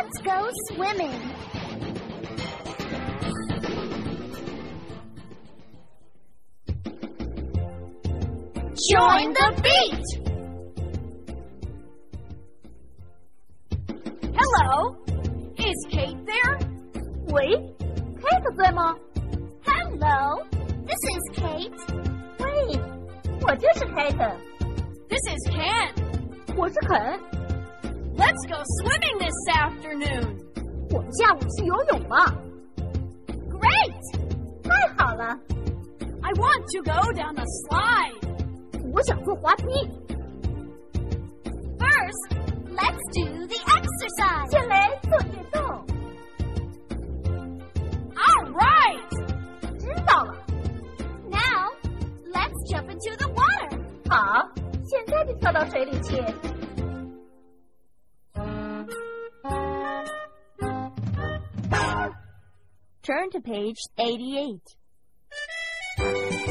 Let's go swimming. Join the beat. Hello, is Kate there? 喂 ，Kate 在吗 Hello, this is Kate. 喂，我就是 Kate， This is Ken. 我是肯。 Let's go swimming this afternoon. 我们下午去游泳吧。 Great! 太好了， I want to go down the slide. 我想坐滑梯。 First, let's do the exercise. 先来做运动。 All right. 知道了。 Now, let's jump into the water. 好，现在就跳到水里去。 Turn to page 88.